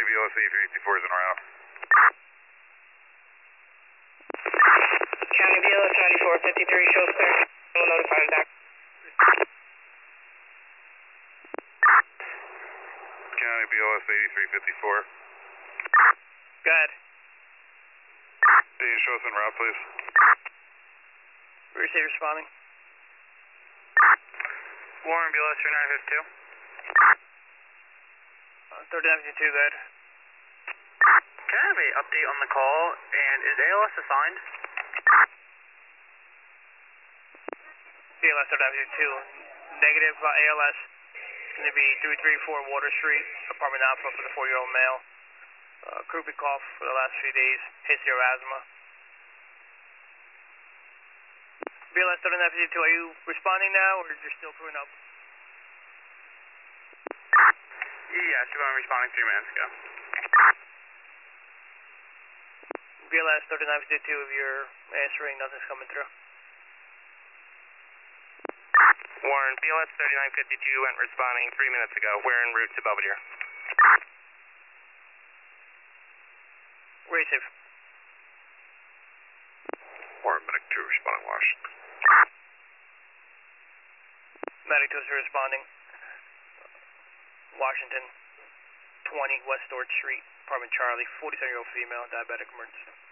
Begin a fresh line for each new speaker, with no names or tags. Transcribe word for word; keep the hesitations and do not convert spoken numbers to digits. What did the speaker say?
B L S eighty-three fifty-four is en route.
County B L S ninety-four fifty-three shows clear. We'll notify him back.
County B L S eighty-three fifty-four.
Go ahead.
Can you show us en route, please?
Receive responding.
Warren, B L S thirty-nine fifty-two.
Uh, thirty-nine fifty-two, go ahead.
Can I have an update on the call, and is A L S assigned?
B L S thirty-nine fifty-two, negative uh, A L S. Going to be three thirty-four Water Street, apartment alpha for the four-year-old male. Uh, croupy cough for the last few days, history of asthma. B L S thirty-nine fifty-two, are you responding now, or you're still crewing up?
Yeah, she was responding three minutes ago.
B L S thirty-nine fifty-two, if you're answering, nothing's coming through.
Warren, B L S thirty-nine fifty-two went responding three minutes ago. We're en route to Belvedere.
Receive.
Warren, Medic two responding Washington.
Medic two is responding. Washington, twenty West Storch Street, apartment Charlie, forty-seven-year-old female, diabetic emergency.